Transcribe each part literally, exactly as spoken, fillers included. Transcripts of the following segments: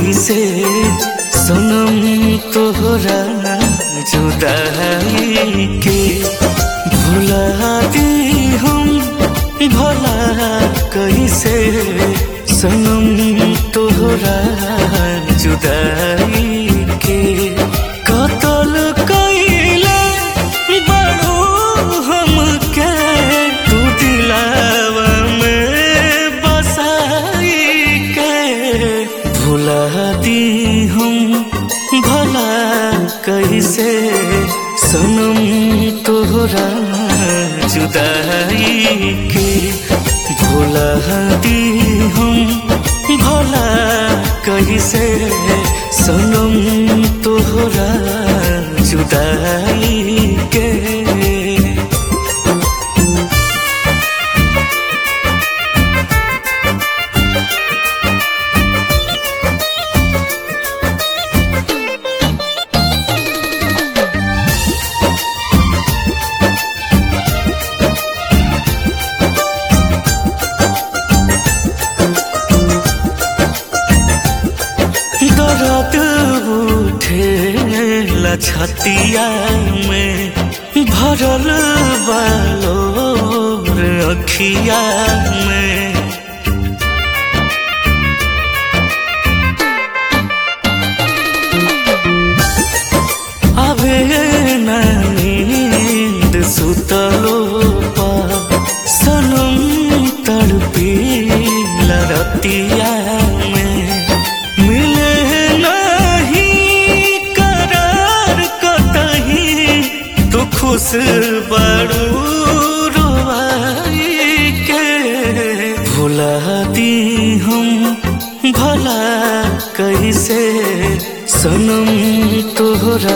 कैसे सनम तोहरा जुदाई के भुला दी हम भला कैसे सनम तोहरा जुदाई के कतल कैले बड़ो हमके तू दिलावा में बसाई के भुला दी हम भला कैसे सनम तोहरा जुदाई के भुला दी हम भला कैसे सनम तोहरा जुदाई के दर्द उठेला छतिया में भरल बालोर अखिया में आवे ना नींद सुतलो पा सनम तड़पीला रतिया में खुश बड़ू रोवाई के भुला दी हम भला कैसे सनम तोहरा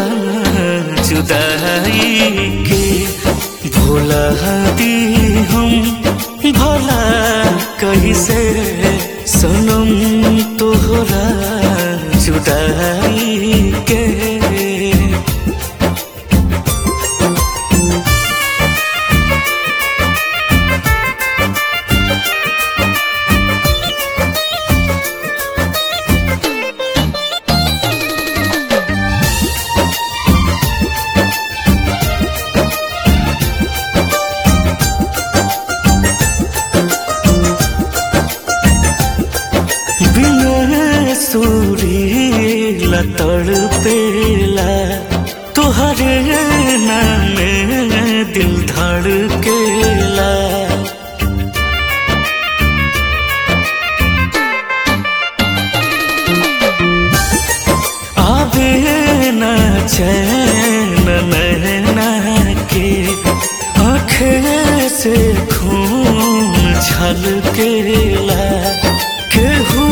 जुदाई के भुला दी हम भला कैसे सनम तोहरा जुदाई के सूरीला तड़पेला तोहरे नाम दिल धड़केला आवे ना चैन नैना के आँखें से खून छलकेला केहू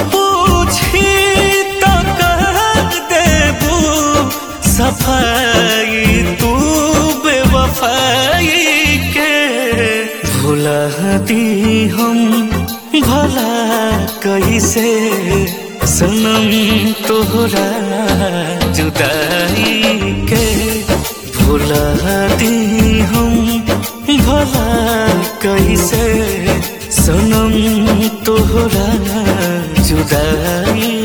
सफाई तू बेवफाई के भुला दी हम भला कैसे सनम तोहरा जुदाई के भुला दी हम भला कैसे सनम तोहरा जुदाई